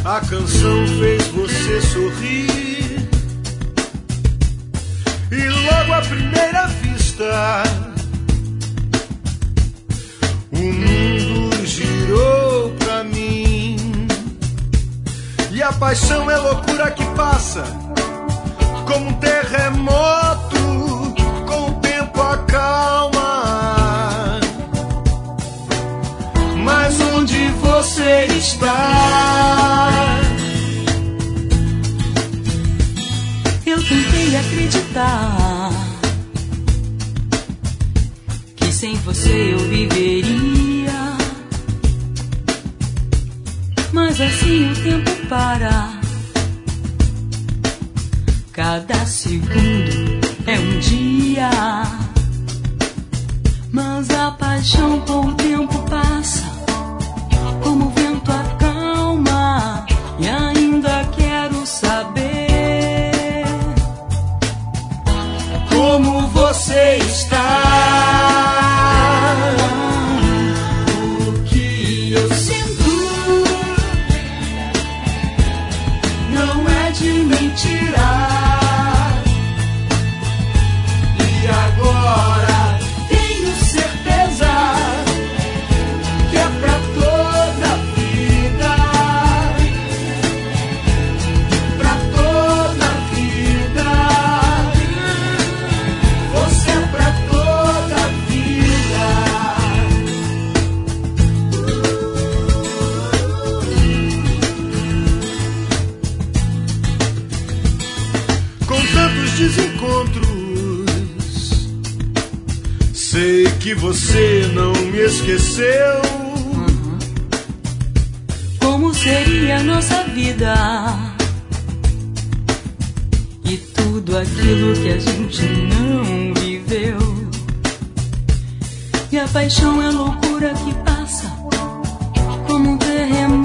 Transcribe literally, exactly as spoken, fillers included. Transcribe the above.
A canção fez você sorrir e logo à primeira vista o mundo girou pra mim. E a paixão é loucura que passa como um terremoto, com o tempo acalma. Mas onde você está? Eu tentei acreditar que sem você eu viveria, mas assim o tempo para. Cada segundo é um dia, mas a paixão com o tempo passa, como o vento acalma. E ainda quero saber como você está. O que eu sinto não é de mentira. E agora tenho certeza que é pra toda a vida. Pra toda a vida. Você é pra toda a vida. Com tantos desencontros, sei que você não me esqueceu. como seria a nossa vida e tudo aquilo que a gente não viveu. E a paixão é loucura que passa como um terremoto,